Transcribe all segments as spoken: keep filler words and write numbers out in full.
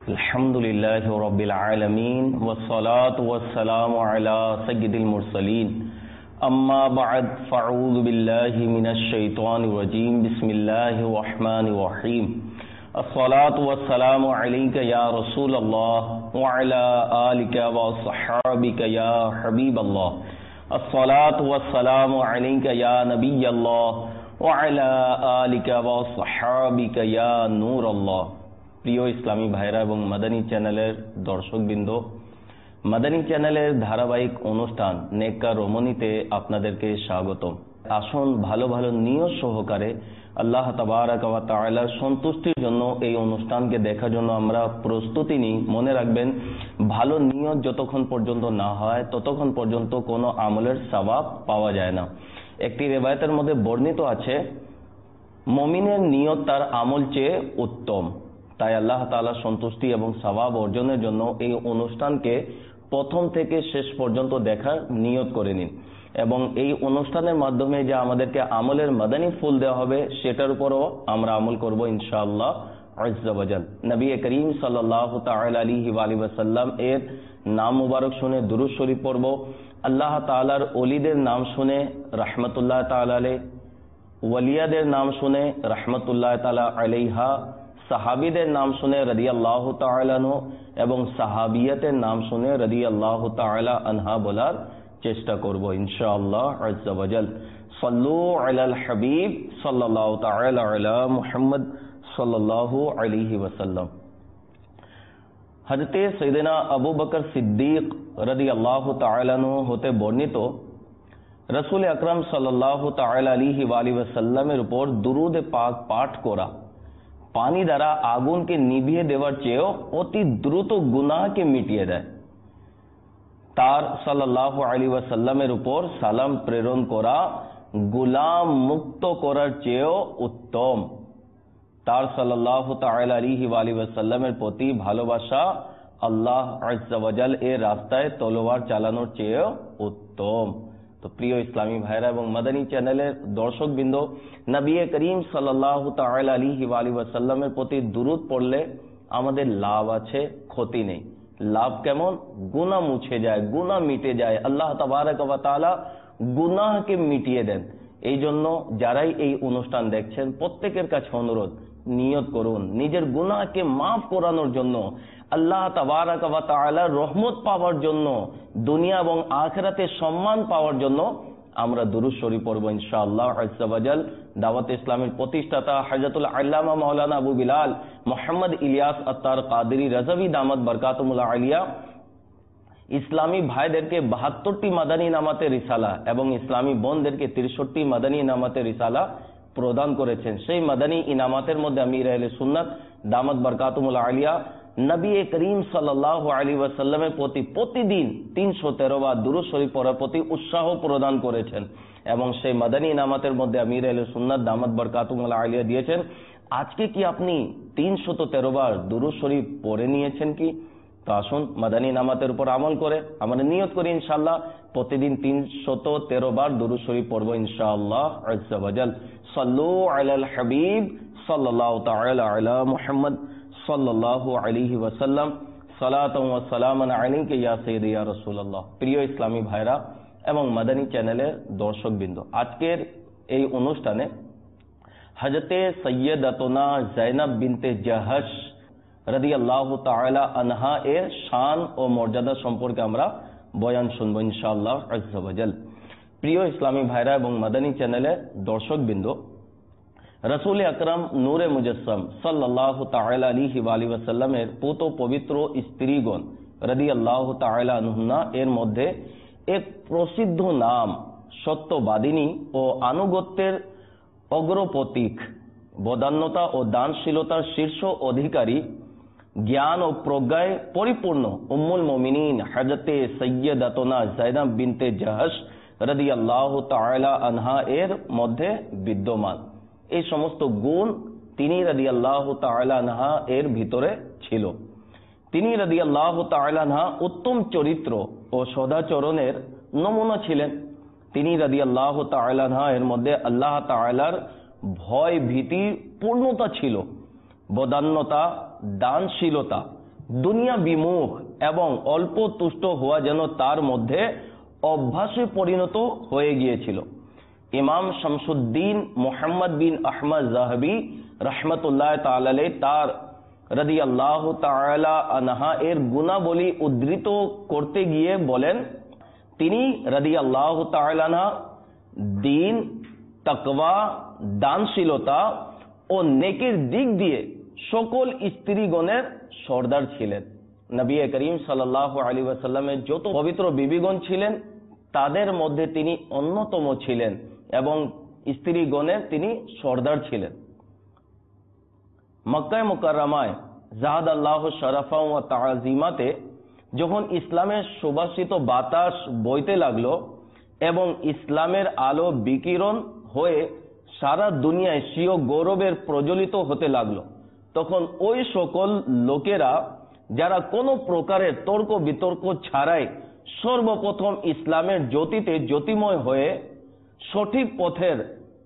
আলহামদুলিল্লাহি রাব্বিল আলামিন ওয়াসসালাতু ওয়াসসালামু আলা সাইয়্যিদিল মুরসালিন আম্মা বা'দ ফাআউযু বিল্লাহি মিনাশ শাইতানির রাজীম বিসমিল্লাহির রহমানির রহিম আসসালাতু ওয়াসসালামু আলাইকা ইয়া রাসূলুল্লাহ ওয়া আলা আলিকা ওয়া সাহবিকা ইয়া হাবিবাল্লাহ আসসালাতু ওয়াসসালামু আলাইকা ইয়া নবিয়াল্লাহ ওয়া আলা আলিকা ওয়া সাহবিকা ইয়া নূরাল্লাহ। প্রিয় ইসলামী ভাইরা এবং মাদানী চ্যানেলের দর্শকবৃন্দ, মাদানী চ্যানেলের ধারাবাহিক অনুষ্ঠান নেককার রমণীতে আপনাদেরকে স্বাগতম। আসুন ভালো ভালো নিয়ত সহকারে আল্লাহ তাবারাক ওয়া তাআলার সন্তুষ্টির জন্য এই অনুষ্ঠানকে দেখার জন্য আমরা প্রস্তুতি নিই। মনে রাখবেন, ভালো নিয়ত যতক্ষণ পর্যন্ত না হয় ততক্ষণ পর্যন্ত কোনো আমলের সওয়াব পাওয়া যায় না। একটি রিওয়ায়াতের মধ্যে বর্ণিত আছে, মুমিনের নিয়ত তার আমল চেয়ে উত্তম। তাই আল্লাহ তাআলার সন্তুষ্টি এবং সওয়াব অর্জনের জন্য এই অনুষ্ঠানকে প্রথম থেকে শেষ পর্যন্ত দেখার নিয়ত করে নিন এবং এই অনুষ্ঠানের মাধ্যমে যে আমাদেরকে আমলের মাদানী ফুল দেওয়া হবে সেটার উপরও আমরা আমল করব ইনশাআল্লাহ আজ্জা ওয়া জাল। নবী করিম সাল্লাল্লাহু তাআলা আলাইহি ওয়া আলিহি ওয়াসাল্লাম এর নাম মুবারক শুনে দুরূদ শরীফ পড়ব। আল্লাহ তাআলার ওলিদের নাম শুনে রাহমাতুল্লাহ তাআলা আলাইহি, ওলিয়াদের নাম শুনে রাহমাতুল্লাহ তাআলা আলাইহা, সাহাবীদের নাম শুনে রাদিয়াল্লাহু তাআলা আনহু এবং সাহাবিয়াতের নাম শুনে রাদিয়াল্লাহু তাআলা আনহা বলার চেষ্টা করব ইনশাআল্লাহ আজ্জা ওয়া জাল। সাল্লু আলাল হাবিব সাল্লাল্লাহু তাআলা আলা মুহাম্মদ সাল্লাল্লাহু আলাইহি ওয়াসাল্লাম। হযরত সাইয়েদনা আবু বকর সিদ্দিক রাদিয়াল্লাহু তাআলা আনহু হতে বর্ণিত, রাসূল আকরাম সাল্লাল্লাহু তাআলা আলাইহি ওয়া আলিহি ওয়াসাল্লামের উপর দুরূদ পাক পাঠ করা পানি দ্বারা আগুনকে নিভিয়ে দেওয়ার চেয়েও অতি দ্রুত গুনাহকে মিটিয়ে দেয়। তার সাল্লাল্লাহু আলাইহি ওয়াসাল্লামের উপর সালাম প্রেরণ করা গোলাম মুক্ত করার চেয়েও উত্তম। তার সাল্লাল্লাহু তাআলা আলাইহি ওয়া আলিহি ওয়াসাল্লামের প্রতি ভালোবাসা আল্লাহ আজ্জা ওয়া জাল এর রাস্তায় তলোয়ার চালানোর চেয়েও উত্তম। তো প্রিয় ইসলামী ভাইরা এবং মাদানী চ্যানেলের দর্শকবৃন্দ, নবী করিম সাল্লাল্লাহু তাআলা আলাইহি ওয়া আলিহি ওয়াসাল্লামের প্রতি দুরূদ পড়লে আমাদের লাভ আছে, ক্ষতি নেই। লাভ কেমন? গুনাহ মুছে যায়, গুনাহ মিটে যায়। আল্লাহ তাবারাক ওয়া তাআলা গুনাহকে মিটিয়ে দেন। এই জন্য যারাই এই অনুষ্ঠান দেখছেন প্রত্যেকের কাছে অনুরোধ, নিয়ত করুন নিজের গুনাহকে মাফ করানোর জন্য, আল্লাহ তাবারাক ওয়া তাআলার রহমত পাওয়ার জন্য, দুনিয়া এবং আখিরাতে সম্মান পাওয়ার জন্য আমরা দুরূদ শরীফ পড়ব ইনশাআল্লাহ আজ্জা ওয়া জাল। দাওয়াত ইসলামের প্রতিষ্ঠাতা হযরতুল আল্লামা মাওলানা আবু বিলাল মুহাম্মদ ইলিয়াস আত্তার কাদেরী রাজাভী দামাত বরকাতুহুল আলিয়া ইসলামী ভাইদেরকে বাহাত্তরটি মাদানী নামাতে রিসালা এবং ইসলামী বোনদেরকে তিরিশটি মাদানী নামাতে রিসালা প্রদান করেছেন। সেই মাদানী ইনামাতের মধ্যে আমির আহলে সুন্নাত দামাত বরকাতুহুল আলিয়া নবী করিম সাল্লাল্লাহু আলাইহি ওয়াসাল্লামের প্রতি প্রতিদিন তিনশো তেরো বার দুরূদ শরীফ পড়ার প্রতি উৎসাহ প্রদান করেছেন এবং সেই মাদানী ইনামাতের মধ্যে আমির আহলে সুন্নাত দামাত বরকাতুহুল আলিয়া দিয়েছেন, আজকে কি আপনি তিনশত তেরো বার দুরূদ শরীফ পড়ে নিয়েছেন কি? তো আসুন মাদানী নামাতের উপর আমল করে আমরা নিয়ত করি ইনশাআল্লাহ প্রতিদিন তিনশত তেরো বার দুরূদ শরীফ পড়ব ইনশাআল্লাহ আজ্জা ওয়া জাল। সাল্লু আলাল হাবিব সাল্লাল্লাহু তাআলা আলা মুহাম্মদ সাল্লাল্লাহু আলাইহি ওয়াসাল্লাম সালাতান ওয়া সালামান আলাইকা ইয়া সাইয়্যিদি ইয়া রাসূলুল্লাহ। প্রিয় ইসলামী ভাইরা এবং মাদানী চ্যানেলের দর্শকবৃন্দ, আজকের এই অনুষ্ঠানে হযরতে সাইয়্যিদাতুনা যায়েনব বিনতে জাহশ রাদিয়াল্লাহু তাআলা আনহা এর শান ও মর্যাদা সম্পর্কে আমরা বয়ান শুনবো ইনশাআল্লাহ আজ্জা ওয়া জাল। প্রিয় ইসলামী ভাইরা এবং মাদানী চ্যানেলের দর্শকবৃন্দ, রাসূল আকরাম নূরে মুজাসসাম সাল্লাল্লাহু তাআলা আলাইহি ওয়া আলিহি ওয়াসাল্লামের পুত পবিত্র স্ত্রীগণ রাদিয়াল্লাহু তাআলা আনহুন্না এর মধ্যে এক প্রসিদ্ধ নাম, সত্যবাদিনী ও আনুগত্যের অগ্রপ্রতীক, বদান্যতা ও দানশীলতার শীর্ষ অধিকারী, জ্ঞান ও প্রজ্ঞায় পরিপূর্ণ উম্মুল মুমিনিন হযরতে সাইয়্যিদাতুনা যায়েনব বিনতে জাহশ রাদিয়াল্লাহু তাআলা আনহা এর মধ্যে বিদ্যমান। এই সমস্ত গুণ তিনি রাদিয়াল্লাহু তাআলা আনহা এর ভিতরে ছিল। তিনি রাদিয়াল্লাহু তাআলা আনহা উত্তম চরিত্র ও সদাচরণের নমুনা ছিলেন। তিনি রাদিয়াল্লাহু তাআলা আনহা এর মধ্যে আল্লাহ তাআলার ভয় ভীতি পূর্ণতা ছিল, বদান্যতা, দানশীলতা দুনিয়া বিমুখ এবং অল্প তুষ্ট হওয়া যেন তার মধ্যে অভ্যাসে পরিণত হয়ে গিয়েছিল। ইমাম Shamsuddin Muhammad bin Ahmad Zahabi রাহমাতুল্লাহ তাআলা আলাইহি তার রাদিয়াল্লাহু তাআলা আনহা এর গুণাবলী উদ্ধৃত করতে গিয়ে বলেন, তিনি রাদিয়াল্লাহু তাআলা আনহা দ্বীন, তাকওয়া, দানশীলতা ও নেকির দিক দিয়ে সকল স্ত্রীগণের সর্দার ছিলেন। নবী করিম সাল্লাল্লাহু আলাইহি ওয়াসাল্লামের যত পবিত্র বিবিগণ ছিলেন তাদের মধ্যে তিনি অন্যতম ছিলেন এবং স্ত্রীগণের তিনি সর্দার ছিলেন। মক্কা মুকাররমায় জাহাদাল্লাহু শরাফা ওয়া তাআজিমাতে যখন ইসলামের সুবাসিত বাতাস বইতে লাগলো এবং ইসলামের আলো বিকিরণ হয়ে সারা দুনিয়ায় স্বীয় গৌরবের প্রজ্বলিত হতে লাগলো, তখন ওই সকল লোকেরা যারা কোনো প্রকারের তর্ক বিতর্ক ছাড়াই সর্বপ্রথম ইসলামের জ্যোতিতে জ্যোতিময় হয়ে সঠিক পথের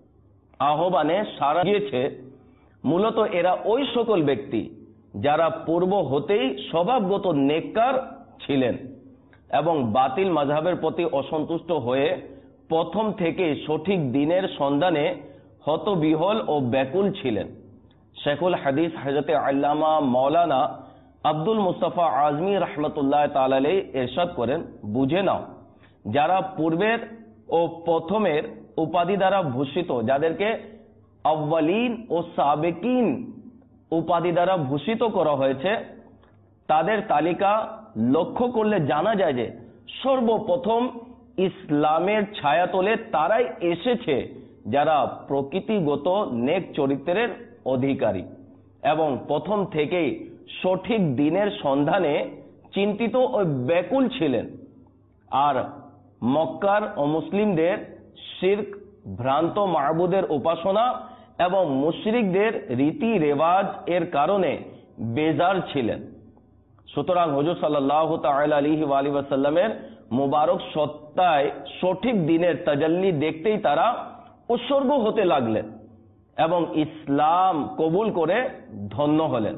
আহ্বানে সাড়া দিয়েছে, মূলত এরা ওই সকল ব্যক্তি যারা পূর্ব হতেই স্বভাবগত নেককার ছিলেন এবং বাতিল মাযহাবের প্রতি অসন্তুষ্ট হয়ে প্রথম থেকে সঠিক দ্বীনের সন্ধানে হতবিহ্বল ও ব্যাকুল ছিলেন। শেখুল হাদিস হযরত আল্লামা মাওলানা আব্দুল মুস্তাফা আজমি রাহমাতুল্লাহ তাআলা আলাইহি ইরশাদ করেন, বুঝে নাও, যারা পূর্বের ও প্রথমের উপাধি দ্বারা ভূষিত, যাদেরকে আউয়ালিন ও সাবেকিন উপাধি দ্বারা ভূষিত করা হয়েছে, তাদের তালিকা লক্ষ্য করলে জানা যায় যে সর্বপ্রথম ইসলামের ছায়াতলে তারাই এসেছে যারা প্রকৃতিগত নেক চরিত্রের অধিকারী এবং প্রথম থেকেই সঠিক দ্বীনের সন্ধানে চিন্তিত ও ব্যাকুল ছিলেন। আর মক্কার অমুসলিমদের শিরক, ভ্রান্ত মাবুদের উপাসনা এবং মুশরিকদের রীতি রেওয়াজ এর কারণে বেজার ছিলেন। সুতরাং হুজুর সাল্লাল্লাহু তাআলা আলাইহি ওয়া আলিহি ওয়াসাল্লামের মুবারক সত্তায় সঠিক দ্বীনের তাজাল্লি দেখতেই তারা উৎসর্গ হতে লাগলেন এবং ইসলাম কবুল করে ধন্য হলেন।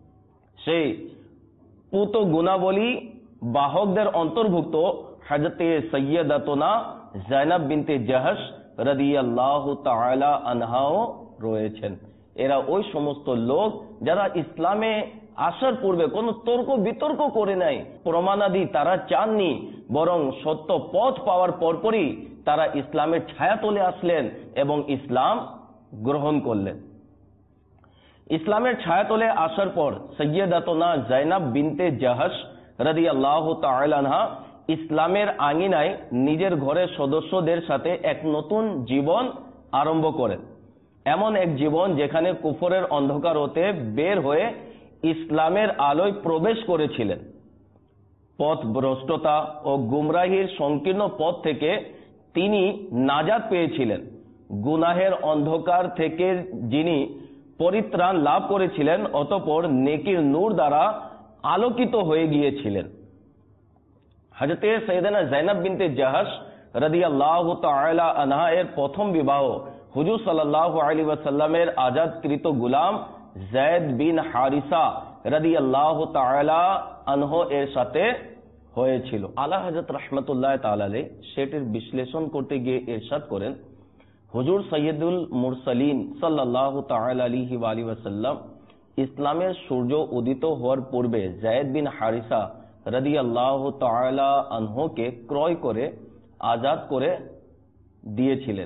সেই পুত গুণাবলী বাহকদের অন্তর্ভুক্ত হযরতে সৈয়দাতুনা যায়েনব বিনতে জাহশ রাদিয়াল্লাহু তাআলা আনহাও রয়েছেন। এরা ওই সমস্ত লোক যারা ইসলামে আসার পূর্বে কোনো তর্ক বিতর্ক করে নাই, প্রমাণাদি তারা চাননি, বরং সত্য পথ পাওয়ার পরপরই তারা ইসলামের ছায়াতলে আসলেন এবং ইসলাম গ্রহণ করলেন। ইসলামের ছায়াতলে আসার পর সৈয়দাতুনা যায়েনব বিনতে জাহশ রাদিয়াল্লাহু তাআলা আনহা ইসলামের আঙিনায় নিজের ঘরের সদস্যদের সাথে এক নতুন জীবন আরম্ভ করেন। এমন এক জীবন যেখানে কুফরের অন্ধকার হতে বের হয়ে ইসলামের আলোয় প্রবেশ করেছিলেন। পথ ভ্রষ্টতা ও গুমরাহির সংকীর্ণ পথ থেকে তিনি নাজাত পেয়েছিলেন। গুনাহের অন্ধকার থেকে যিনি পরিত্রাণ লাভ করেছিলেন, অতঃপর নেকির নূর দ্বারা আলোকিত হয়ে গিয়েছিলেন। হযরতে সৈয়দানা যায়েনব বিনতে জাহশ রাদিয়াল্লাহু তাআলা আনহা এর প্রথম বিবাহ হুজুর সাল্লাল্লাহু আলাইহি ওয়াসাল্লামের আজাদকৃত গোলাম যায়েদ বিন হারিসা রাদিয়াল্লাহু তাআলা আনহু এর সাথে হয়েছিল। আলা হযরত রাহমাতুল্লাহ তাআলা আলাইহি সেটির বিশ্লেষণ করতে গিয়ে ইরশাদ করেন, হুজুর সৈয়দুল মুরসালিন সাল্লাল্লাহু তাআলা আলাইহি ওয়া আলিহি ওয়াসাল্লাম ইসলামের সূর্য উদিত হওয়ার পূর্বে যায়েদ বিন হারিসা রাদিয়াল্লাহু তাআলা আনহুকে ক্রয় করে আজাদ করে দিয়েছিলেন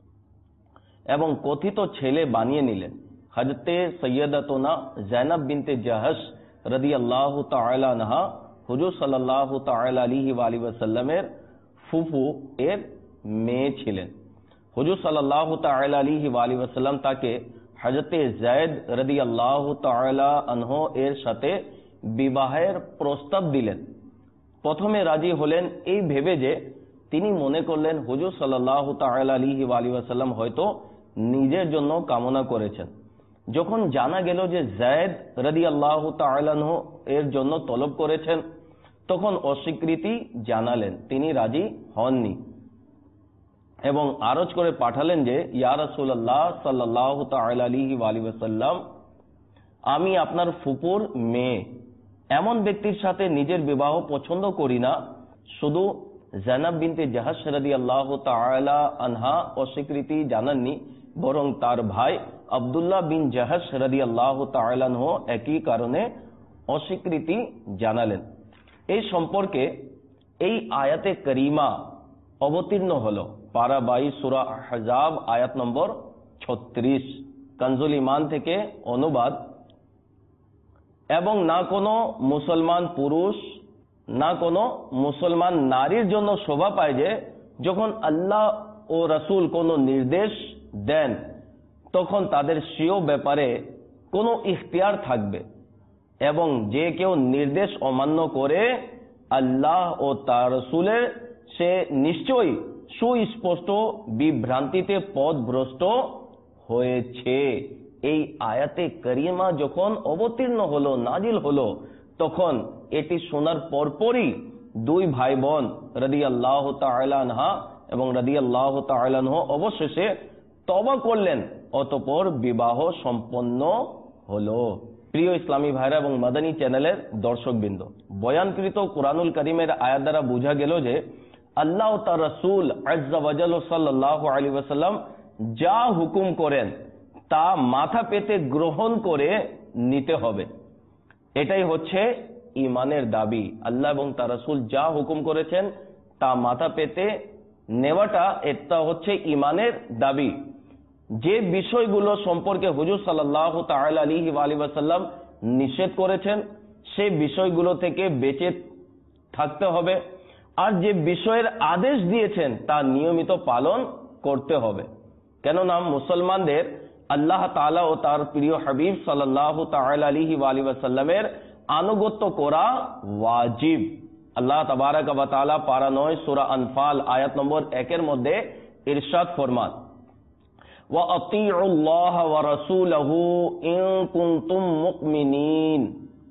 এবং কথিত ছেলে বানিয়ে নিলেন। হযরতে সৈয়দাতুনা যায়েনব বিনতে জাহশ রাদিয়াল্লাহু তাআলা আনহা হুজুর সাল্লাল্লাহু তাআলা আলাইহি ওয়া আলিহি ওয়াসাল্লামের ফুফু এর মেয়ে ছিলেন। হুজুর সাল্লাল্লাহু তাআলা আলাইহি ওয়া আলিহি ওয়াসাল্লাম তাকে হযরতে যায়েদ রাদিয়াল্লাহু তাআলা আনহু এর সাথে বিবাহের প্রস্তাব দিলেন। প্রথমে রাজি হলেন এই ভেবে যে তিনি মনে করলেন হুজুর সাল্লাল্লাহু তাআলা আলাইহি ওয়া আলিহি ওয়াসাল্লাম হয়তো নিজের জন্য কামনা করেছেন। যখন জানা গেল যে যায়েদ রাদিয়াল্লাহু তাআলা আনহু এর জন্য তলব করেছেন, তখন অস্বীকৃতি জানালেন, তিনি রাজি হননি এবং আরজ করে পাঠালেন যে ইয়া রাসূলুল্লাহ সাল্লাল্লাহু তাআলা আলাইহি ওয়া আলিহি ওয়াসাল্লাম, আমি আপনার ফুপুর মেয়ে এমন ব্যক্তির সাথে নিজের বিবাহ পছন্দ করি না। শুধু জাইনাব বিনতে জাহাশ রাদিয়াল্লাহু তাআলা আনহা অস্বীকৃতি জানাননি, বরং তার ভাই আব্দুল্লাহ বিন জাহাশ রাদিয়াল্লাহু তাআলা আনহু একই কারণে অস্বীকৃতি জানালেন। এই সম্পর্কে এই আয়াতে করিমা অবতীর্ণ হলো পারা বাইশ সূরা আহজাব আয়াত নম্বর ছত্রিশ, কানজুল ইমান থেকে অনুবাদ। এবং না কোনো মুসলমান পুরুষ না কোনো মুসলমান নারীর জন্য শোভা পায় যে যখন আল্লাহ ও রাসূল কোনো নির্দেশ দেন তখন তাদের স্বীয় ব্যাপারে কোনো ইখতিয়ার থাকবে, এবং যে কেউ নির্দেশ অমান্য করে আল্লাহ ও তার রাসূলের সে নিশ্চয়ই সুস্পষ্ট বিভ্রান্তিতে পথভ্রষ্ট হয়েছে। এই আয়াতে করিমা যখন অবতীর্ণ হলো, নাজিল হলো, তখন এটি শোনার পরপরই দুই ভাই বোন রাদিয়াল্লাহু তাআলা আনহা এবং রাদিয়াল্লাহু তাআলা আনহু অবশেষে তওবা করলেন, অতঃপর বিবাহ সম্পন্ন হলো। প্রিয় ইসলামী ভাইরা এবং মাদানী চ্যানেলের দর্শকবৃন্দ, বয়ানকৃত কুরআনুল কারীমের আয়াত দ্বারা বোঝা গেল যে আল্লাহ ও তার রাসূল আযজা ওয়া জাল্লা সাল্লাল্লাহু আলাইহি ওয়াসাল্লাম যা হুকুম করেন তা মাথা পেতে গ্রহণ করে নিতে হবে। এটাই হচ্ছে ঈমানের দাবি। আল্লাহ এবং তার রাসূল যা হুকুম করেছেন তা মাথা পেতে নেওয়াটা এটা হচ্ছে ঈমানের দাবি। যে বিষয়গুলো সম্পর্কে হুজুর সাল্লাল্লাহু তাআলা আলাইহি ওয়া আলিহি ওয়াসাল্লাম নিষেধ করেছেন সেই বিষয়গুলো থেকে বেঁচে থাকতে হবে, আর যে বিষয়ের আদেশ দিয়েছেন তা নিয়মিত পালন করতে হবে। কেননা মুসলমানদের আল্লাহ তাআলা ও তার প্রিয় হাবিব সাল্লাল্লাহু তাআলা আলাইহি ওয়া আলিহি ওয়াসাল্লামের আনুগত্য করা ওয়াজিব। আল্লাহ তাবারক ওয়া তাআলা পারা নয় সূরা আনফাল আয়াত নম্বর একের মধ্যে ইরশাদ ফরমান, ওয়া আতিউল্লাহ ওয়া রাসূলাহু ইন কুনতুম মুমিনিন।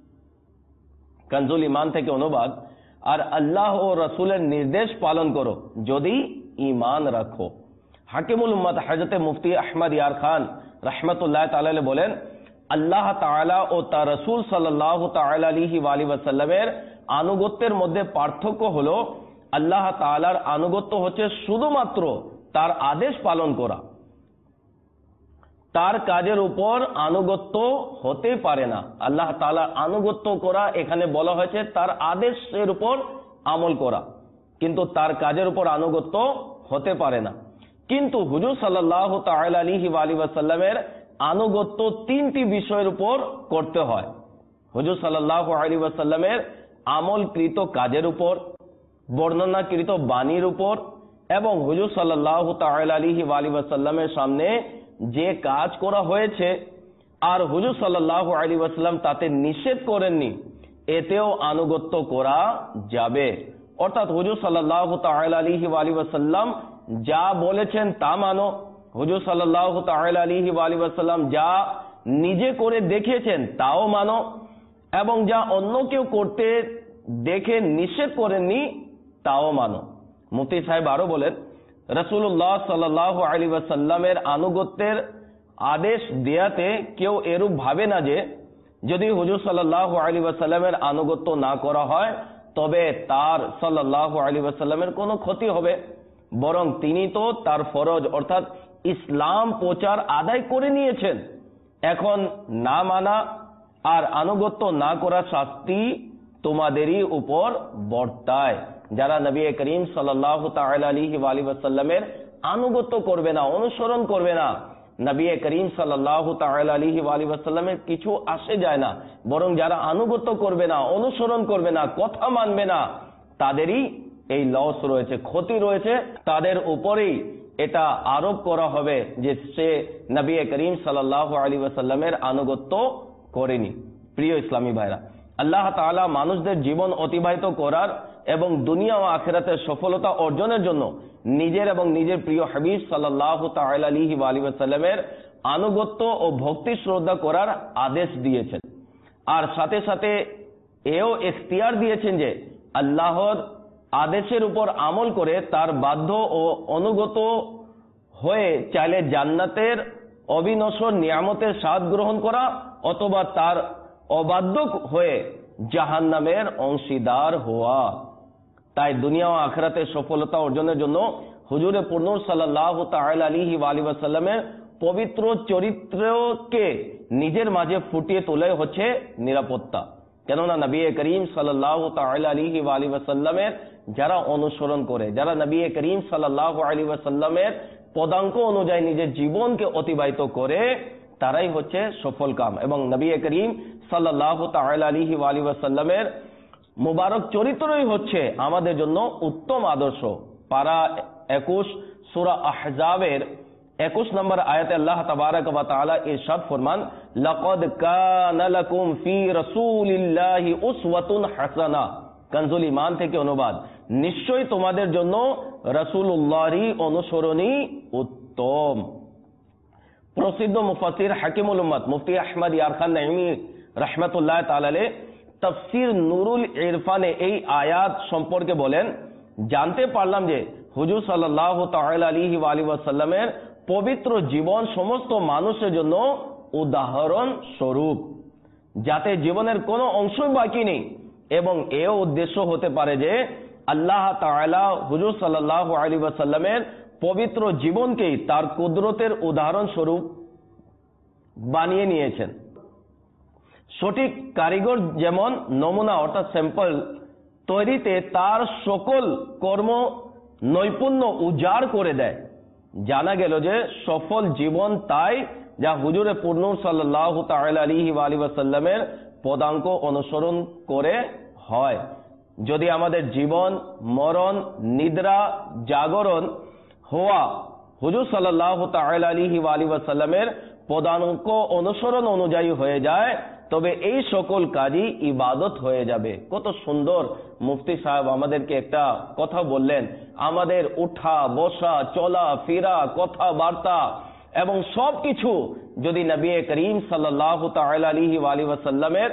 কানজুল ইমান থেকে অনুবাদ, আর আল্লাহ ও রাসূলের নির্দেশ পালন করো যদি ঈমান রাখো। হাকিমুল উম্মত হযরত মুফতি আহমদ ইয়ার খান রাহমাতুল্লাহ তাআলা বলেন, আল্লাহ তাআলা ও তার রাসূল সাল্লাল্লাহু তাআলা আলাইহি ওয়া আলিহি ওয়াসাল্লামের আনুগত্যের মধ্যে পার্থক্য হলো আল্লাহ তাআলার আনুগত্য হচ্ছে শুধুমাত্র তার আদেশ পালন করা, তার কাজের উপর আনুগত্য হতে পারে না। আল্লাহ তাআলার আনুগত্য করা এখানে বলা হয়েছে তার আদেশের উপর আমল করা, কিন্তু তার কাজের উপর আনুগত্য হতে পারে না। কিন্তু হুজুর সাল্লাল্লাহু তাআলা আলাইহি ওয়া আলিহি ওয়াসাল্লামের আনুগত্য তিনটি বিষয়ের উপর করতে হয়। হুজুর সাল্লাল্লাহু আলাইহি ওয়াসাল্লামের আমলকৃত কাজের উপর, বর্ণনাকৃত বাণীর উপর, এবং হুজুর সাল্লাল্লাহু তাআলা আলাইহি ওয়া আলিহি ওয়াসাল্লামের সামনে যে কাজ করা হয়েছে আর হুজুর সাল্লাল্লাহু আলাইহি ওয়াসাল্লাম তাতে নিষেধ করেননি এতেও আনুগত্য করা যাবে। অর্থাৎ হুজুর সাল্লাল্লাহু তাআলা আলাইহি ওয়া আলিহি ওয়াসাল্লাম যা বলেছেন তা মানো, হুজুর সাল্লাল্লাহু তাআলা আলাইহি ওয়া আলিহি ওয়াসাল্লাম যা নিজে করে দেখিয়েছেন তাও মানো, এবং যা অন্য কেউ করতে দেখে নিষেধ করেননি তাও মানো। মুফতি সাহেব আরো বলেন, রাসূলুল্লাহ সাল্লাল্লাহু আলাইহি ওয়াসাল্লামের আনুগত্যের আদেশ দেয়াতে কেউ এরূপ ভাবে না যে যদি হুজুর সাল্লাল্লাহু আলাইহি ওয়াসাল্লামের আনুগত্য না করা হয় তবে তার সাল্লাল্লাহু আলাইহি ওয়াসাল্লামের কোনো ক্ষতি হবে, বরং তিনি তো তার ফরজ অর্থাৎ ইসলাম প্রচার আদায় করে নিয়েছেন। এখন না মানা আর আনুগত্য না করার শাস্তি তোমাদেরই উপর বর্তায়। যারা নবী করিম সাল্লাল্লাহু তাআলা আলাইহি ওয়া আলিহি ওয়াসাল্লামের আনুগত্য করবে না, অনুসরণ করবে না, নবী করিম সাল্লাল্লাহু তাআলা আলাইহি ওয়া আলিহি ওয়াসাল্লামের কিছু আসে যায় না, বরং যারা আনুগত্য করবে না, অনুসরণ করবে না, কথা মানবে না, তাদেরই এই লস রয়েছে, ক্ষতি রয়েছে, তাদের উপরেই এটা আরোপ করা হবে যে সে নবী করিম সাল্লাল্লাহু আলাইহি ওয়াসাল্লামের আনুগত্য করেনি। প্রিয় ইসলামী ভাইরা, আল্লাহ তাআলা মানুষদের জীবন অতিবাহিত করার এবং দুনিয়া ও আখিরাতের সফলতা অর্জনের জন্য নিজের এবং নিজের প্রিয় হাবিব সাল্লাল্লাহু তাআলা আলাইহি ওয়া আলিহি ওয়াসাল্লামের আনুগত্য ও ভক্তি শ্রদ্ধা করার আদেশ দিয়েছেন, আর সাথে সাথে এও ইখতিয়ার দিয়েছেন যে আল্লাহর আদেশের উপর আমল করে তার বাধ্য ও অনুগত হয়ে চাইলে জান্নাতের অবিনশ্বর নিয়ামতের স্বাদ গ্রহণ করা, অথবা তার অবাধ্য হয়ে জাহান্নামের অংশীদার হওয়া। তাই দুনিয়া ও আখিরাতে সফলতা অর্জনের জন্য হুজুরে পুরনূর সাল্লাল্লাহু তাআলা আলাইহি ওয়া আলিহি ওয়াসাল্লামের পবিত্র চরিত্রকে নিজের মাঝে ফুটিয়ে তোলাই হচ্ছে নিরাপত্তা। কেননা নবী করিম সাল্লাল্লাহু তাআলা আলাইহি ওয়া আলিহি ওয়াসাল্লামের যারা অনুসরণ করে, যারা নবী করিম সাল্লাল্লাহু আলাইহি ওয়াসাল্লামের পদাঙ্ক অনুযায়ী নিজের জীবনকে অতিবাহিত করে, তারাই হচ্ছে সফল কাম। এবং নবী করিম সাল্লাল্লাহু তাআলা আলাইহি ওয়া আলিহি ওয়াসাল্লামের মুবারক চরিত্রই হচ্ছে আমাদের জন্য উত্তম আদর্শ। পারা একুশ সূরা আহজাবের একুশ নম্বর আয়াতে আল্লাহ তাবারক ওয়া তাআলা ইরশাদ ফরমান, লাকাদ কানা লাকুম ফি রাসূলিল্লাহি উসওয়াতুন হাসানা। কানজুল ঈমান থেকে অনুবাদ, নিশ্চয়ই তোমাদের জন্য রাসূলুল্লাহরই অনুসরণই উত্তম। প্রসিদ্ধ মুফাসসির হাকিমুল উম্মাত মুফতি আহমদ ইয়ার খান নাঈমি রাহমাতুল্লাহ তাআলা আলাইহি তাফসীর নূরুল ইরফানে এই আয়াত সম্পর্কে বলেন, জানতে পারলাম যে হুজুর সাল্লাল্লাহু তাআলা আলাইহি ওয়া আলিহি ওয়াসাল্লামের পবিত্র জীবন সমস্ত মানুষের জন্য উদাহরণ স্বরূপ, যাতে জীবনের কোনো অংশই বাকি নেই। এবং এও উদ্দেশ্য হতে পারে যে আল্লাহ তাআলা হুজুর সাল্লাল্লাহু আলাইহি ওয়াসাল্লামের পবিত্র জীবনকেই তার কুদরতের উদাহরণ স্বরূপ বানিয়ে নিয়েছেন। সঠিক কারিগর যেমন নমুনা অর্থাৎ স্যাম্পল তৈরিতে তার সকল কর্ম নৈপুণ্য উজাড় করে দেয়, জানা গেল যে সফল জীবন তাই যা হুজুরে পুরনূর সাল্লাল্লাহু তাআলা আলাইহি ওয়া আলিহি ওয়াসাল্লামের পদাঙ্ক অনুসরণ করে হয়। যদি আমাদের জীবন, মরণ, নিদ্রা, জাগরণ হওয়া হুজুর সাল্লাল্লাহু তাআলা আলাইহি ওয়া আলিহি ওয়াসাল্লামের পদাঙ্ক অনুসরণ অনুযায়ী হয়ে যায়, তবে এই সকল কাজই ইবাদত হয়ে যাবে। কত সুন্দর মুফতি সাহেব আমাদেরকে একটা কথা বললেন। আমাদের উঠা বসা, চলা ফেরা, কথাবার্তা এবং সবকিছু যদি নবী করিম সাল্লাল্লাহু তাআলা আলাইহি ওয়া আলিহি ওয়াসাল্লামের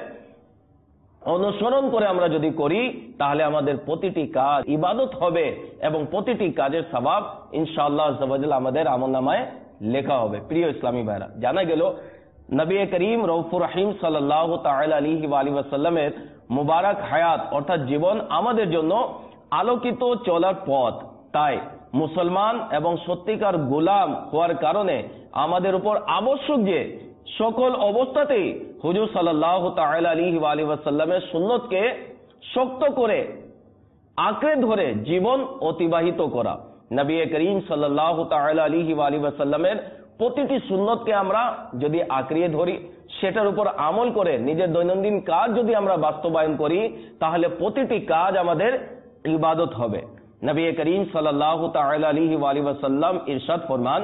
অনুসরণ করে আমরা যদি করি, তাহলে আমাদের প্রতিটি কাজ ইবাদত হবে এবং প্রতিটি কাজের সওয়াব ইনশাআল্লাহ আযজা ওয়া জাল্লা আমাদের আমলনামায় লেখা হবে। প্রিয় ইসলামী ভাইরা, জানা গেল নবী করিম রউফুর রহিম সাল্লাল্লাহু তাআলা আলাইহি ওয়া আলিহি ওয়াসাল্লামের মুবারক হায়াত অর্থাৎ জীবন আমাদের জন্য আলোকিত চলার পথ। তাই মুসলমান এবং সত্যিকার গোলাম হওয়ার কারণে আমাদের উপর আবশ্যক যে সকল অবস্থাতেই হুজুর সাল্লাল্লাহু তাআলা আলাইহি ওয়া আলিহি ওয়াসাল্লামের সুন্নতকে শক্ত করে আঁকড়ে ধরে জীবন অতিবাহিত করা। নবী করিম সাল্লাল্লাহু তাআলা আলাইহি ওয়া আলিহি ওয়াসাল্লামের প্রতিটি সুন্নতকে আমরা যদি আঁকড়িয়ে ধরি, সেটার উপর আমল করে নিজের দৈনন্দিন কাজ যদি আমরা বাস্তবায়ন করি, তাহলে প্রতিটি কাজ আমাদের ইবাদত হবে। নবী করিম সাল্লাল্লাহু তাআলা আলাইহি ওয়া আলিহি ওয়াসাল্লাম ইরশাদ ফরমান,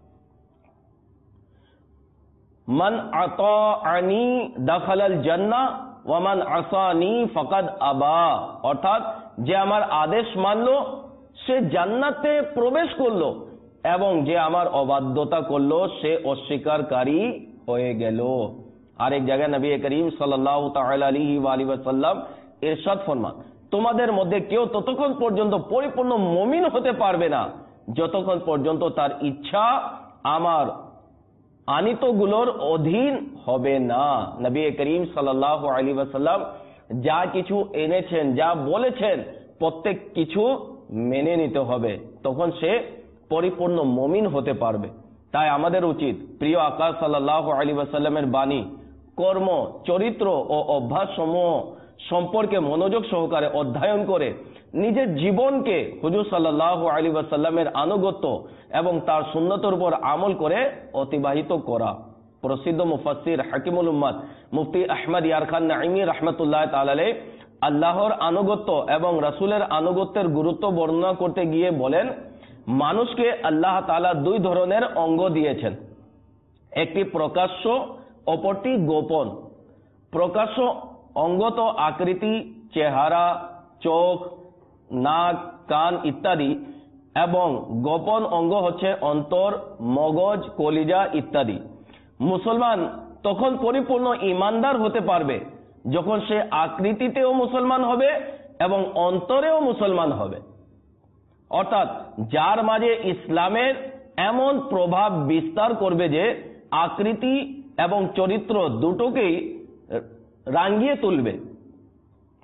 মান আতাআনি দাখালাল জান্নাহ ওয়া মান আসানি ফাকাদ আবা। অর্থাৎ যে আমার আদেশ মানলো সে জান্নাতে প্রবেশ করলো, এবং যে আমার অবাধ্যতা করলো সে অস্বীকারী হয়ে গেল। আরেক জায়গায় নবী করিম সাল্লাল্লাহু তাআলা আলাইহি ওয়া আলিহি ওয়াসাল্লাম ইরশাদ ফরমান, তোমাদের মধ্যে কেউ ততক্ষণ পর্যন্ত পরিপূর্ণ মুমিন হতে পারবে না যতক্ষণ পর্যন্ত তার ইচ্ছা আমার আনিতগুলোর অধীন হবে না। নবী করিম সাল্লাল্লাহু আলাইহি ওয়াসাল্লাম যা কিছু এনেছেন, যা বলেছেন, প্রত্যেক কিছু মেনে নিতে হবে, তখন সে পরিপূর্ণ মুমিন হতে পারবে। তাই আমাদের উচিত প্রিয় আকা সাল্লাল্লাহু আলাইহি ওয়াসাল্লামের বাণী, কর্ম, চরিত্র ও অভ্যাস সমূহ সম্পর্কে মনোযোগ সহকারে অধ্যয়ন করে নিজের জীবনকে হুজুর সাল্লাল্লাহু আলাইহি ওয়াসাল্লামের আনুগত্য এবং তার সুন্নতের উপর আমল করে অতিবাহিত করা। প্রসিদ্ধ মুফাসসির হাকিমুল উম্মাত মুফতি আহমদ ইয়ার খান নাঈমি রাহমাতুল্লাহ তাআলা আলাইহি আল্লাহর আনুগত্য এবং রাসূলের আনুগত্যের গুরুত্ব বর্ণনা করতে গিয়ে বলেন, মানুষকে আল্লাহ তাআলা দুই ধরনের অঙ্গ দিয়েছেন, একটি প্রকাশ্য, অপরটি গোপন। প্রকাশ্য অঙ্গ তো আকৃতি, চেহারা, চোখ, নাক, কান ইত্যাদি, এবং গোপন অঙ্গ হচ্ছে অন্তর, মগজ, কলিজা ইত্যাদি। মুসলমান তখন পরিপূর্ণ ইমানদার হতে পারবে যখন সে আকৃতিতেও মুসলমান হবে এবং অন্তরেও মুসলমান হবে। অর্থাৎ যার মাঝে ইসলামের এমন প্রভাব বিস্তার করবে যে আকৃতি এবং চরিত্র দুটোকেই রাঙ্গিয়ে তুলবে।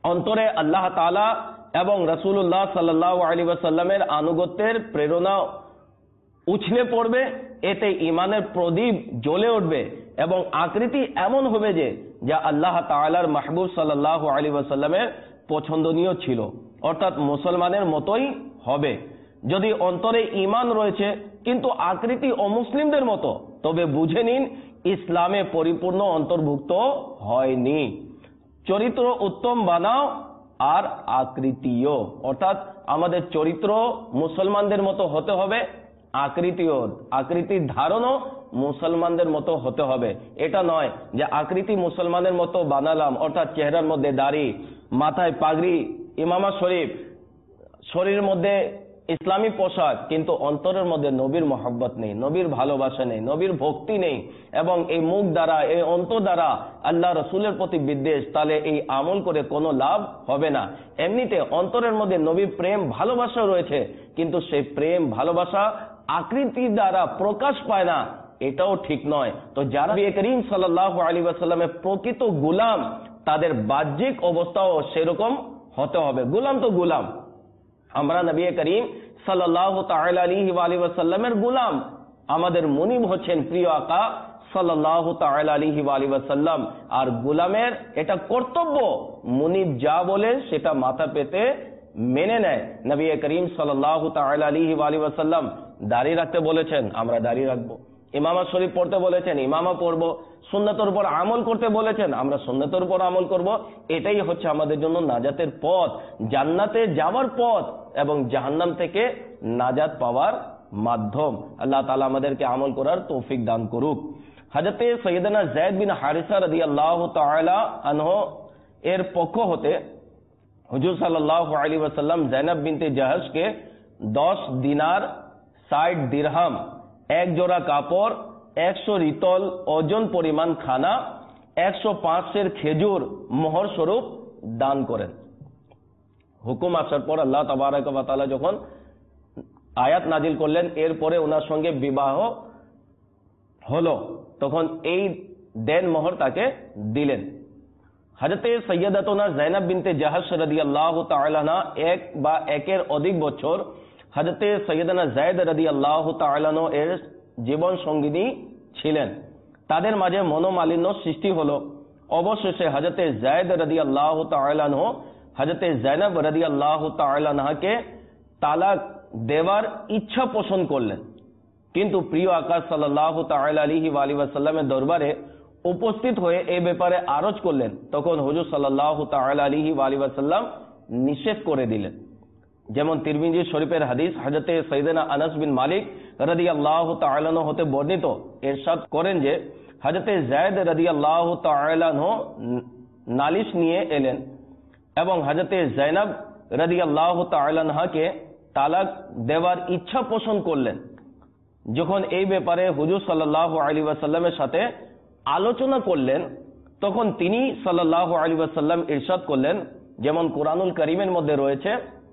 অন্তরে আল্লাহ তাআলা এবং রাসূলুল্লাহ সাল্লাল্লাহু আলাইহি ওয়াসাল্লামের আনুগত্যের প্রেরণা উছলে পড়বে, এতে ঈমানের প্রদীপ জ্বলে উঠবে এবং আকৃতি এমন হবে যে যা আল্লাহ তাআলার মাহবুব সাল্লাল্লাহু আলাইহি ওয়াসাল্লামের পছন্দনীয় ছিল, অর্থাৎ মুসলমানের মতোই হবে। যদি অন্তরে ঈমান রয়েছে কিন্তু আকৃতি অমুসলিমদের মতো, তবে বুঝে নিন ইসলামে পরিপূর্ণ অন্তর্ভুক্ত হয়নি। চরিত্র উত্তম বানাও আর আকৃতিও, অর্থাৎ আমাদের চরিত্র মুসলমানদের মতো হতে হবে, আকৃতিও আকৃতির ধারণও মুসলমানদের মতো হতে হবে। এটা নয় যে আকৃতি মুসলমানের মতো বানালাম, অর্থাৎ চেহারার মধ্যে দাড়ি, মাথায় পাগড়ি, ইমামা শরীফ, শরীরের মধ্যে ইসলামী পোশাক, কিন্তু অন্তরের মধ্যে নবীর মহব্বত নেই, নবীর ভালোবাসা নেই, নবীর ভক্তি নেই, এবং এই মুখ দ্বারা এই অন্তর দ্বারা আল্লাহ রসুলের প্রতি বিদ্বেষ, তাহলে এই আমল করে কোনো লাভ হবে না। এমনিতে অন্তরের মধ্যে নবীর প্রেম ভালোবাসা রয়েছে, কিন্তু সেই প্রেম ভালোবাসা আকৃতি দ্বারা প্রকাশ পায় না, এটাও ঠিক নয়। তো যারা নবী করিম সাল্লাল্লাহু আলাইহি ওয়াসাল্লামের প্রকৃত গোলাম, তাদের বাহ্যিক অবস্থাও সেরকম হতে হবে। গোলাম তো গোলাম, আমরা নবী করিম সাল্লাল্লাহু তাআলা আলাইহি ওয়াসাল্লামের গোলাম, আমাদের মুনিব হচ্ছেন প্রিয় আকা সাল্লাল্লাহু তাআলা আলাইহি ওয়াসাল্লাম। আর গোলামের এটা কর্তব্য, মুনিব যা বলে সেটা মাথা পেতে মেনে নেয়। নবী করিম সাল্লাল্লাহু তাআলা আলাইহি ওয়াসাল্লাম দাড়ি রাখতে বলেছেন, আমরা দাড়ি রাখবো। ইমামা শরীফ পড়তে বলেছেন, ইমামা পড়বো। সুন্নতের উপর আমল করতে বলেছেন, আমরা সুন্নতের উপর আমল করব। এটাই হচ্ছে আমাদের জন্য নাজাতের পথ, জান্নাতে যাওয়ার পথ এবং জাহান্নাম থেকে নাজাত পাওয়ার মাধ্যম। আল্লাহ তাআলা আমাদেরকে আমল করার তৌফিক দান করুক। হযরতে সৈয়দনা যায়েদ বিন হারিসা রাদিয়াল্লাহু তাআলা আনহু এর পক্ষ হতে হুজুর সাল্লাল্লাহু আলাইহি ওয়াসাল্লাম যায়েনব বিনতে জাহাশকে দশ দিনার, ষাট দিরহাম, এক জোড়া কাপড়, একশো রিতল ওজন পরিমাণ খানা, একশো পাঁচের খেজুর মোহর স্বরূপ দান করেন। হুকুম আসার পর আল্লাহ তাবারক ওয়া তাআলা যখন আয়াত নাজিল করলেন, এরপরে ওনার সঙ্গে বিবাহ হলো, তখন এই দেন মোহর তাকে দিলেন। হযরতে সৈয়দাতুনা যায়েনব বিনতে জাহাশ রাদিয়াল্লাহু তাআলা আনহা এক বা একের অধিক বছর হযরতে সৈয়দনা যায়েদ রাদিয়াল্লাহু তাআলা আনহু এর জীবন সঙ্গিনী ছিলেন। তাদের মাঝে মনোমালিন্য সৃষ্টি হলো। অবশেষে হযরতে যায়েদ রাদিয়াল্লাহু তাআলা আনহু হযরতে যায়েনব রাদিয়াল্লাহু তাআলা আনহাকে তালাক দেওয়ার ইচ্ছা পোষণ করলেন, কিন্তু প্রিয় আকা সাল্লাল্লাহু তাআলা আলাইহি ওয়াসাল্লামের দরবারে উপস্থিত হয়ে এই ব্যাপারে আরজ করলেন। তখন হুজুর সাল্লাল্লাহু তাআলা আলাইহি ওয়াসাল্লাম নিষেধ করে দিলেন। যেমন তিরমিজি শরীফের হাদিস, হযরতে সাইয়েদনা আনাস বিন মালিক রাদিয়াল্লাহু তাআলা আনহু হতে বর্ণিত, ইরশাদ করেন যে হযরতে যায়েদ রাদিয়াল্লাহু তাআলা আনহু নালিশ নিয়ে এলেন এবং হযরতে যায়েনব রাদিয়াল্লাহু তাআলা আনহাকে তালাক দেওয়ার ইচ্ছা পোষণ করলেন। যখন এই ব্যাপারে হুজুর সাল্লাল্লাহু আলাইহি ওয়াসাল্লামের সাথে আলোচনা করলেন, তখন তিনি সাল্লাল্লাহু আলাইহি ওয়াসাল্লাম ইরশাদ করলেন, যেমন কোরআনুল কারীমের মধ্যে রয়েছে,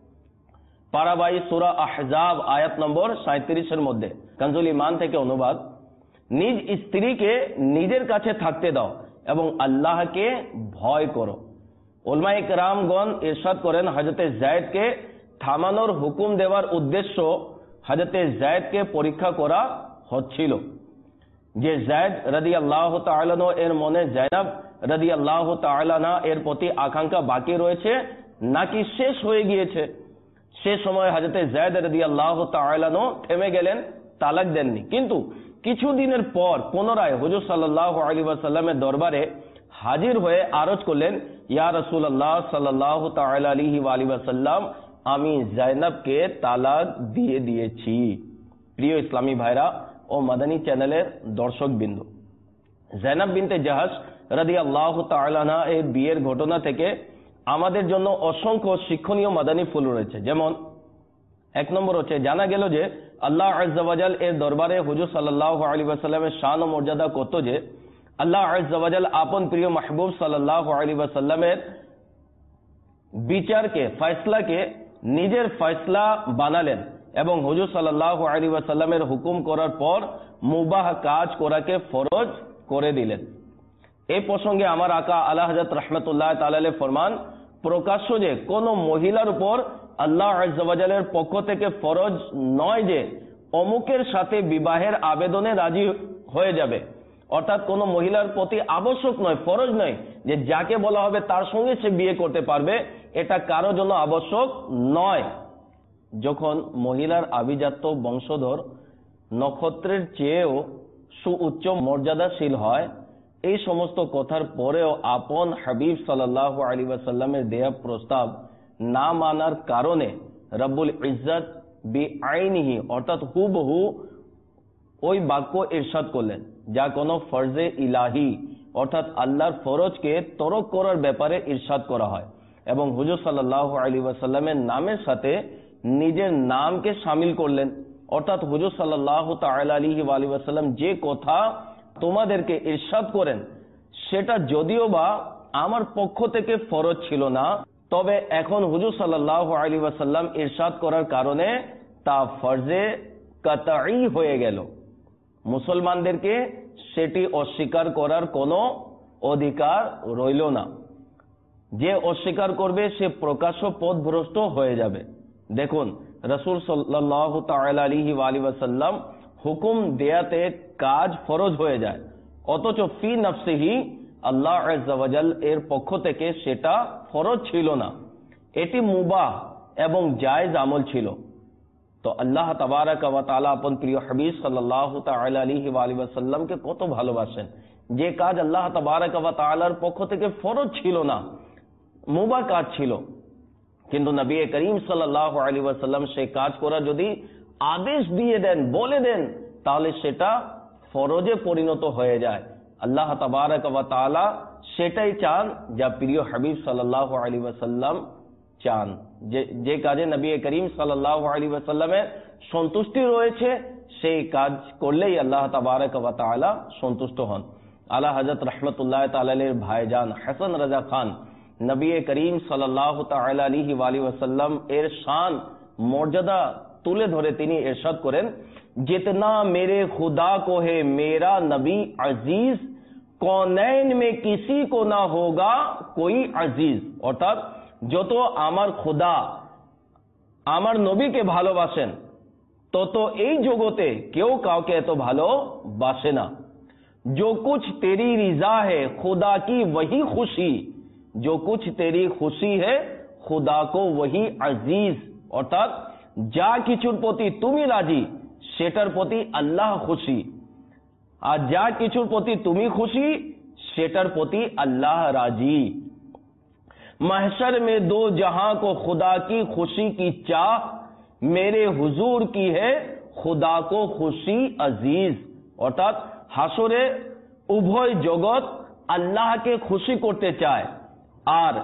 পারা বাইশ সূরা আহজাব আয়াত নম্বর সাঁইত্রিশ এর মধ্যে, কানজুল ঈমান থেকে অনুবাদ, নিজ স্ত্রীকে নিজের কাছে থাকতে দাও এবং আল্লাহকে ভয় করো। উলামায়ে কেরামগণ ইরশাদ করেন, হযরতে যায়েদকে থামানোর হুকুম দেওয়ার উদ্দেশ্য হযরতে যায়েদকে পরীক্ষা করা হচ্ছিল যে যায়েদ রাদিয়াল্লাহু তাআলা আনহু এর মনে যায়েনব রাদিয়াল্লাহু তাআলা আনহা এর প্রতি আকাঙ্ক্ষা বাকি রয়েছে নাকি শেষ হয়ে গিয়েছে। সে সময় হযরতে যায়েদ রাদিয়াল্লাহু তাআলা আনহু থেমে গেলেন, তালাক দেননি। কিন্তু কিছুদিনের পর পুনরায় হুজুর সাল্লাল্লাহু আলাইহি ওয়াসাল্লামের দরবারে হাজির হয়ে আরজ করলেন, ইয়া রাসূলুল্লাহ সাল্লাল্লাহু তাআলা আলাইহি ওয়াসাল্লাম, আমি যায়েনবকে তালাক দিয়ে দিয়েছি। প্রিয় ইসলামী ভাইরা ও মাদানী চ্যানেলের দর্শক বিন্দু, যায়েনব বিনতে জাহাশ রাদিয়াল্লাহু তাআলা আনহা এর বিয়ের ঘটনা থেকে আমাদের জন্য অসংখ্য শিক্ষণীয় মাদানী ফুল রয়েছে। যেমন এক নম্বর হচ্ছে, জানা গেল যে আল্লাহ আযজা ওয়া জাল এর দরবারে হুজুর সাল্লাল্লাহু আলাইহি ওয়াসাল্লামের শান ও মর্যাদা কত যে আল্লাহ আযজা ওয়া জাল আপন প্রিয় মাহবুব সাল্লাল্লাহু আলাইহি ওয়াসাল্লামের বিচারকে, ফয়সলাকে নিজের ফয়সলা বানালেন এবং হুজুর সাল্লাল্লাহু আলাইহি ওয়াসাল্লামের হুকুম করার পর মুবাহ কাজ করাকে ফরজ করে দিলেন। এই প্রসঙ্গে আমার আকা আলা হযরত রাহমাতুল্লাহ তাআলা আলাইহি ফরমান, প্রকাশ্য যে কোনো মহিলার উপর আল্লাহ আযজা ওয়া জাল্লার পক্ষ থেকে ফরজ নয় যে অমুকের সাথে বিবাহের আবেদনে রাজি হয়ে যাবে, অর্থাৎ কোনো মহিলার প্রতি আবশ্যক নয়, ফরজ নয় যে যাকে বলা হবে তার সঙ্গে সে বিয়ে করতে পারবে, এটা কারো জন্য আবশ্যক নয়। যখন মহিলার আভিজাত্য বংশধর নক্ষত্রের চেয়েও সুউচ্চ মর্যাদাশীল হয়, এই সমস্ত কথার পরেও আপন হাবিব সাল্লাল্লাহু আলাইহি ওয়াসাল্লামের দেয়া প্রস্তাব না মানার কারণে রব্বুল ইজ্জত বিআইনিহি অর্থাৎ হুবহু ওই বাক্য ইরশাদ করলেন যা কোনো ফরজে ইলাহি অর্থাৎ আল্লাহর ফরজকে তরক করার ব্যাপারে ইরশাদ করা হয়, এবং হুজুর সাল্লাল্লাহু আলাইহি ওয়াসাল্লামের নামের সাথে নিজের নামকে শামিল করলেন। অর্থাৎ হুজুর সাল্লাল্লাহু তাআলা আলাইহি ওয়াসাল্লাম যে কথা তোমাদেরকে ইরশাদ করেন সেটা যদিও বা আমার পক্ষ থেকে ফরজ ছিল না, তবে এখন হুজুর সাল্লাল্লাহু আলাইহি ওয়াসাল্লাম ইরশাদ করার কারণে তা ফরজে কাতঈ হয়ে গেল। মুসলমানদেরকে সেটি অস্বীকার করার কোনো অধিকার রইল না। যে অস্বীকার করবে সে প্রকাশ্য পথভ্রষ্ট হয়ে যাবে। দেখুন, রাসূল সাল্লাল্লাহু তাআলা আলাইহি ওয়াসাল্লাম হুকুম দেয়াতে কাজ ফরজ হয়ে যায়, অথচ ফি নফসিহি আল্লাহ আযজা ওয়া জাল এর পক্ষ থেকে সেটা ফরজ ছিল না, এটি মুবাহ এবং জায়েজ আমল ছিল। তো আল্লাহ তাবারাক ওয়া তাআলা আপন প্রিয় হাবিব সাল্লাল্লাহু তাআলা আলাইহি ওয়াসাল্লামকে কত ভালোবাসেন, যে কাজ আল্লাহ তাবারাক ওয়া তাআলার পক্ষ থেকে ফরজ ছিল না, মুবাহ কাজ ছিল, কিন্তু নবী করিম সাল্লাল্লাহু আলাইহি ওয়াসাল্লাম সেই কাজ করা যদি আদেশ দিয়ে দেন, বলে দেন, তাহলে সেটা ফরজে পরিণত হয়ে যায়। আল্লাহ তাবারাক ওয়া তাআলা সেটাই চান যা প্রিয় হাবিব সাল্লাল্লাহু আলাইহি ওয়াসাল্লাম চান। যে যে কাজে নবী করিম সাল্লাল্লাহু আলাইহি ওয়াসাল্লামের সন্তুষ্টি রয়েছে সেই কাজ করলেই আল্লাহ তাবারাক ওয়া তাআলা সন্তুষ্ট হন। আলা হযরত রাহমাতুল্লাহ তাআলা আলাইহির ভাইজান হাসান রাজা খান নবী করিম সাল্লাল্লাহু তাআলা আলাইহি ওয়াসাল্লাম এর শান মর্যাদা তুলে ধরে তিনি ইরশাদ করেন, जितना मेरे खुदा को है मेरा नबी अजीज, कौनैन में किसी को ना होगा कोई अजीज। অর্থাৎ যত আমার খোদা আমার নবীকে ভালোবাসেন তত এই জগতে কেউ কাউকে এত ভালোবাসে না। जो कुछ तेरी रिजा है खुदा की वही खुशी, जो कुछ तेरी खुशी है खुदा को वही अजीज। অর্থাৎ যা কিছুর প্রতি তুমি রাজি সেটার প্রতি আল্লাহ খুশি, আর যা কিছুর প্রতি তুমি খুশি সেটার প্রতি আল্লাহ রাজি। महशर में दो जहां को खुदा की खुशी की चाह, मेरे हुजूर की है खुदा को खुशी अजीज। অর্থাৎ হাসরে উভয় জগৎ আল্লাহকে খুশি করতে চায়, আর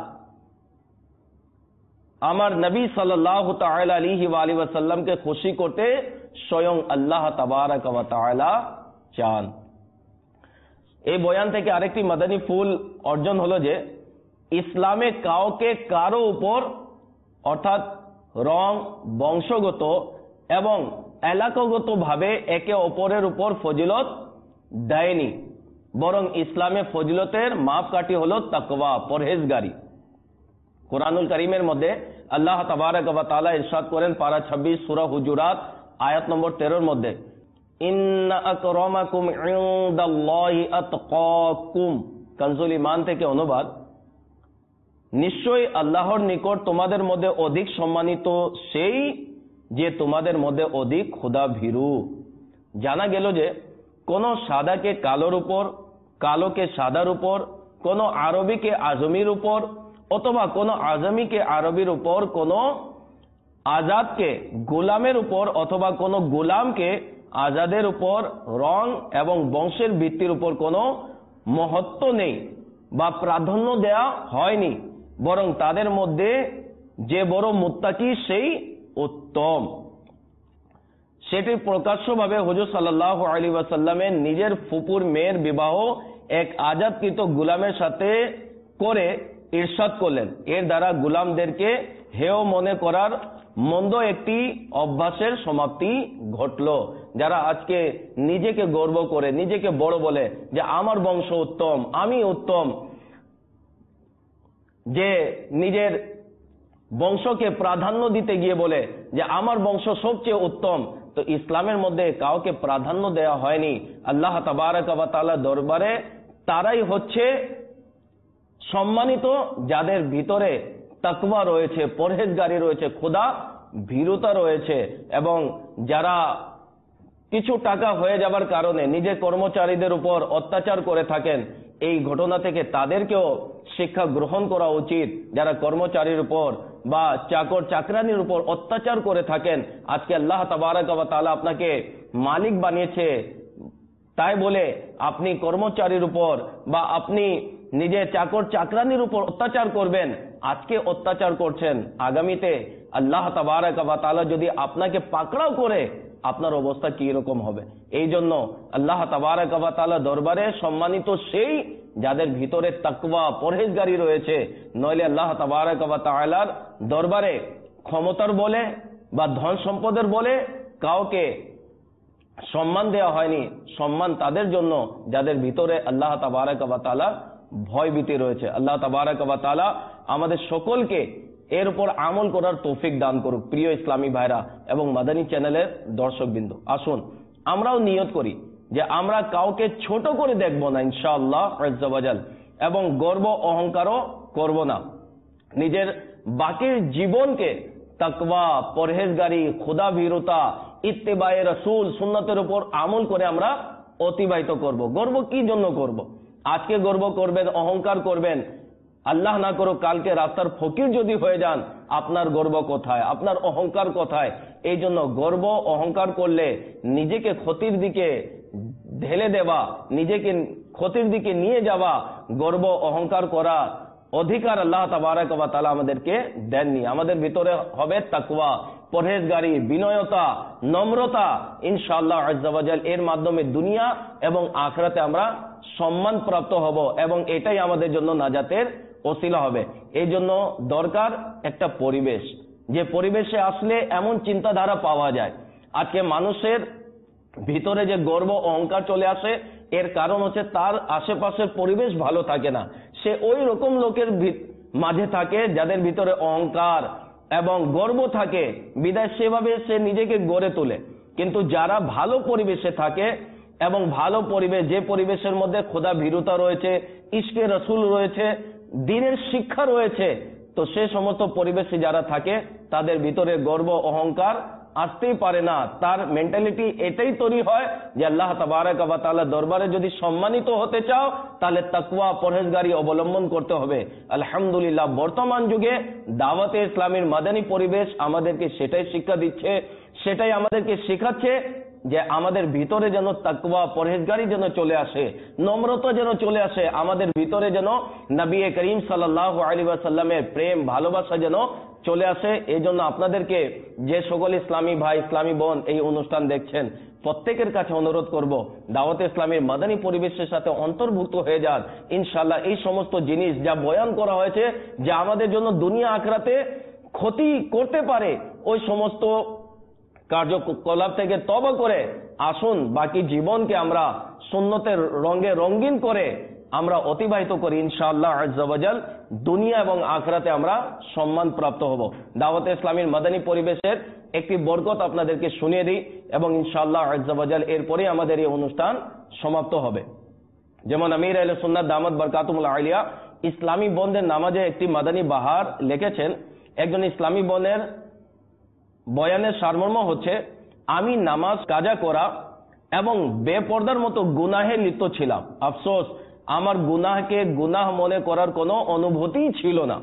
আমার নবী সাল্লাল্লাহু তাআলা আলাইহি ওয়াসাল্লামকে খুশি করতে স্বয়ং আল্লাহ তাবারাক ওয়া তাআলা চান। এই বয়ান থেকে আরেকটি মাদানী ফুল অর্জন হলো যে ইসলামে কাউকে কারো উপর অর্থাৎ রং, বংশগত এবং এলাকাগত ভাবে একে অপরের উপর ফজিলত দেয়নি, বরং ইসলামে ফজিলতের মাপকাঠি হলো তাকওয়া, পরহেজগারি। কুরআনুল কারীমের মধ্যে আল্লাহ তাবারাক ওয়া তাআলা ইরশাদ করেন পারা ছাব্বিশ সূরা হুজুরাত আয়াত নম্বর তেরোর মধ্যে, ইন্না আকরামাকুম ইনদাল্লাহি আতকাকুম। কানজুল ঈমান থেকে অনুবাদ, নিশ্চয়ই আল্লাহর নিকট তোমাদের মধ্যে অধিক সম্মানিত সেই যে তোমাদের মধ্যে অধিক খোদা ভীরু। জানা গেল যে কোন সাদাকে কালোর উপর, কালোকে সাদার উপর, কোন আরবিকে আজমির উপর, অথবা কোন আজমিকে আরবির উপর, কোন আজাদকে গোলামের উপর, অথবা কোন গোলামকে আজাদের উপর রং এবং বংশের ভিত্তির উপর কোনো মহত্ব নেই বা প্রাধান্য দেয়া হয়নি, বরং তাদের মধ্যে যে বড় মুত্তাকি সেই উত্তম। সেটি প্রকাশ্যভাবে হুজুর সাল্লাল্লাহু আলাইহি ওয়াসাল্লামের নিজের ফুপুর মেয়ের বিবাহ এক আজাদকৃত গোলামের সাথে করে ইরশাদ করলেন। এর দ্বারা গোলামদেরকে হেয় মনে করার মন্দ একটি অভ্যাসের সমাপ্তি ঘটল। যারা আজকে নিজেকে গর্ব করে, নিজেকে বড় বলে যে আমার বংশ উত্তম, আমি উত্তম, যে নিজের বংশকে প্রাধান্য দিতে গিয়ে বলে যে আমার বংশ সবচেয়ে উত্তম, তো ইসলামের মধ্যে কাউকে প্রাধান্য দেওয়া হয়নি। আল্লাহ তাবারক ওয়া তাআলা দরবারে তারাই হচ্ছে সম্মানিত যাদের ভিতরে তাকওয়া রয়েছে, পরহেজগারি রয়েছে, খোদা ভীরুতা রয়েছে, এবং যারা কিছু টাকা হয়ে যাবার কারণে নিজের কর্মচারীদের উপর অত্যাচার করে থাকেন, এই ঘটনা থেকে তাদেরকেও শিক্ষা গ্রহণ করা উচিত। যারা কর্মচারীর উপর বা চাকর চাকরানির উপর অত্যাচার করে থাকেন, আজকে আল্লাহ তাবারক ওয়া তাআলা আপনাকে মালিক বানিয়েছে, তাই বলে আপনি কর্মচারীর উপর বা আপনি নিজের চাকর চাকরানির উপর অত্যাচার করবেন। আজকে অত্যাচার করছেন, আগামীতে আল্লাহ তাবারক ওয়া তাআলা যদি আপনাকে পাকড়াও করে, আপনার অবস্থা কি রকম হবে। এই জন্য আল্লাহ তাবারক ওয়া তাআলা দরবারে সম্মানিত সেই যাদের ভিতরে তাকওয়া পরহেজগারি রয়েছে, নইলে আল্লাহ তাবারক ওয়া তাআলার দরবারে ক্ষমতার বলে বা ধন সম্পদের বলে কাউকে সম্মান দেওয়া হয়নি। সম্মান তাদের জন্য যাদের ভিতরে আল্লাহ তাবারক ওয়া তাআলা ভয় ভীতি রয়েছে। আল্লাহ তাবারক ওয়া তাআলা আমাদের সকলকে এর উপর আমল করার তৌফিক দান করুক। প্রিয় ইসলামী ভাইরা এবং মাদানী চ্যানেলের দর্শকবৃন্দ, আসুন আমরাও নিয়ত করি যে আমরা কাউকে ছোট করে দেখব না ইনশাআল্লাহ আজ্জা ওয়া জাল, এবং গর্ব অহংকারও করব না। নিজের বাকি জীবনকে তাকওয়া, পরহেজগারি, খোদা ভীরুতা, ইত্তেবায়ে রাসূল, সুন্নতের উপর আমল করে আমরা অতিবাহিত করব। গর্ব কি জন্য করব? আজকে গর্ব করবেন, অহংকার করবেন, আল্লাহ না করুক কালকে রাস্তার ফকির যদি হয়ে যান, আপনার গর্ব কোথায়, আপনার অহংকার কোথায়? এই জন্য গর্ব অহংকার করলে নিজেকে ক্ষতির দিকে ঢেলে দেওয়া, নিজেকে ক্ষতির দিকে নিয়ে যাওয়া, গর্ব অহংকার করা অধিকার আল্লাহ তাবারক ওয়া তাআলা আমাদেরকে দেননি। আমাদের ভিতরে হবে তাকওয়া, পরহেজগারি, বিনয়তা, নম্রতা। ইনশাআল্লাহ আজ্জা ওয়া জাল এর মাধ্যমে দুনিয়া এবং আখিরাতে আমরা সম্মান প্রাপ্ত হব, এবং এটাই আমাদের জন্য নাজাতের ওসিলা হবে। এই জন্য দরকার একটা পরিবেশ, যে পরিবেশে আসলে এমন চিন্তাধারা পাওয়া যায়। আজকে মানুষের ভিতরে যে গর্ব অহংকার চলে আসে, এর কারণ হচ্ছে তার আশেপাশের পরিবেশ ভালো থাকে না। সে ওই রকম লোকের মাঝে থাকে যাদের ভিতরে অহংকার এবং গর্ব থাকে, বিদায় সেভাবে সে নিজেকে গড়ে তোলে। কিন্তু যারা ভালো পরিবেশে থাকে এবং ভালো পরিবেশ, যে পরিবেশের মধ্যে খোদা ভীরুতা রয়েছে, ইশকে রসুল রয়েছে, দ্বীনের শিক্ষা রয়েছে, তো সে সমস্ত পরিবেশে যারা থাকে তাদের ভিতরে গর্ব অহংকার আসতেই পারে না। তার মেন্টালিটি এটাই তৈরি হয় যে আল্লাহ তাবারক ওয়া তাআলা দরবারে যদি সম্মানিত হতে চাও তাহলে তাকওয়া, পরহেজগারি অবলম্বন করতে হবে। আলহামদুলিল্লাহ বর্তমান যুগে দাওয়াতে ইসলামের মাদানী পরিবেশ আমাদেরকে সেটাই শিক্ষা দিচ্ছে, সেটাই আমাদেরকে শেখাচ্ছে যে আমাদের ভিতরে যেন তাকওয়া, পরহেজগারি যেন চলে আসে, নম্রতা যেন চলে আসে, আমাদের ভিতরে যেন নবী করিম সাল্লাল্লাহু আলাইহি ওয়াসাল্লামের প্রেম ভালোবাসা যেন চলে আসে। এই জন্য আপনাদেরকে, যে সকল ইসলামী ভাই ইসলামী বোন এই অনুষ্ঠান দেখছেন, প্রত্যেকের কাছে অনুরোধ করব দাওয়াতে ইসলামের মাদানী পরিবেশের সাথে অন্তর্ভুক্ত হয়ে যান। ইনশাআল্লাহ এই সমস্ত জিনিস যা বয়ান করা হয়েছে, যা আমাদের জন্য দুনিয়া আখিরাতে ক্ষতি করতে পারে, ওই সমস্ত কার্যকলাপ থেকে তওবা করে আসুন বাকি জীবনকে আমরা সুন্নতের রঙে রঙিন করে আমরা অতিবাহিত করি। ইনশাআল্লাহ আজ্জা ওয়া জাল দুনিয়া এবং আখিরাতে আমরা সম্মান প্রাপ্ত হব। দাওয়াতে ইসলামের মাদানী পরিবেশের একটি বরকত আপনাদেরকে শুনিয়ে দিই, এবং ইনশাআল্লাহ আজ্জা ওয়া জাল এরপরে আমাদের এই অনুষ্ঠান সমাপ্ত হবে। যেমন আমির আহলে সুন্নাত দামাত বরকাতুহুল আলিয়া ইসলামী বোনদের নামাজে একটি মাদানী বাহার লিখেছেন। একজন ইসলামী বোনের বয়ানের সারমর্ম হচ্ছে, আমি নামাজ কাজা করা এবং বেপর্দার মতো গুনাহে লিপ্ত ছিলাম। আফসোস, আমার গুনাহকে গুনাহ মনে করার কোনো অনুভূতিই ছিল না।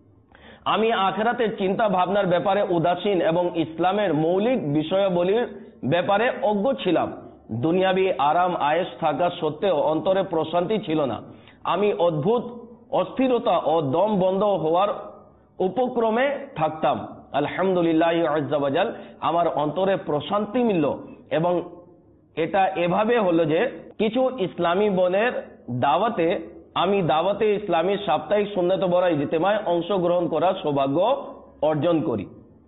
আমি আখিরাতের চিন্তা ভাবনার ব্যাপারে উদাসীন এবং ইসলামের মৌলিক বিষয়াবলীর ব্যাপারে অজ্ঞ ছিলাম। দুনিয়াবি আরাম আয়েশ থাকা সত্ত্বেও অন্তরে প্রশান্তি ছিল না। আমি অদ্ভুত অস্থিরতা ও দম বন্ধ হওয়ার উপক্রমে থাকতাম। আলহামদুলিল্লাহ আজ্জা ওয়া জাল আমার অন্তরে প্রশান্তি মিলল, এবং এটা এভাবে হলো যে কিছু ইসলামী বোনের দাওয়াতে আমি দাওয়াতে ইসলামী সাপ্তাহিক সুন্নত ভরা ইজতেমায় অংশগ্রহণ করার সৌভাগ্য অর্জন করি।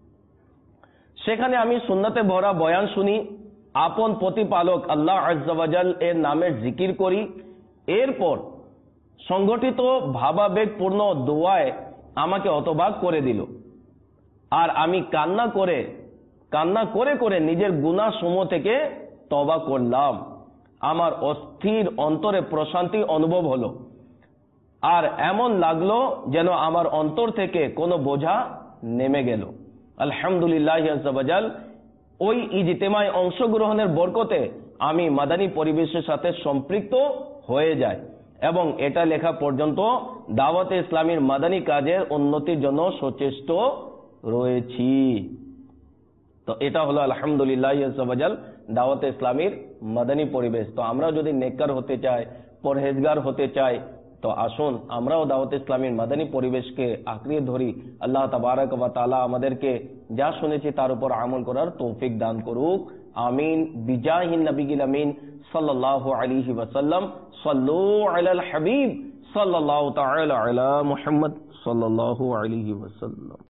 সেখানে আমি সুন্নতে ভরা বয়ান শুনি, আপন প্রতিপালক আল্লাহ আজ্জা ওয়া জাল এর নামের জিকির করি। এরপর সংগঠিত ভাবাবেগপূর্ণ দোয়ায় আমাকে হতবাক করে দিল। আর আমি কান্না করে কান্না করে করে নিজের গুনাহ সমূহ থেকে তওবা করলাম। আমার অস্থির অন্তরে প্রশান্তি অনুভব হলো, আর এমন লাগলো যেন আমার অন্তর থেকে কোনো বোঝা নেমে গেল। আলহামদুলিল্লাহ আজ্জা ওয়াজাল, ওই ইজতেমায় অংশগ্রহণের বরকতে আমি মাদানী পরিবেশের সাথে সম্পৃক্ত হয়ে যাই এবং এটা লেখা পর্যন্ত দাওয়াতে ইসলামীর মাদানী কাজের উন্নতির জন্য সচেষ্ট রয়েছি। তো এটা হলো আলহামদুলিল্লাহ আজ্জা ওয়াজাল দাওয়াতে ইসলামীর মাদানী পরিবেশ। তো আমরা যদি নেককার হতে চাই, পরহেজগার হতে চাই, তো আসুন আমরাও দাওয়াতে ইসলামীর মাদানী পরিবেশকে আঁকড়িয়ে ধরি। আল্লাহ তাবারক ওয়া তাআলা আমাদেরকে যা শুনেছি তার উপর আমল করার তৌফিক দান করুক। আমিন। বিজাহিন নবিয়িল আমিন সাল্লাল্লাহু আলাইহি ওয়াসাল্লাম। সাল্লু আলাল হাবিব সাল্লাল্লাহু তাআলা আলা মুহাম্মদ সাল্লাল্লাহু আলাইহি ওয়াসাল্লাম।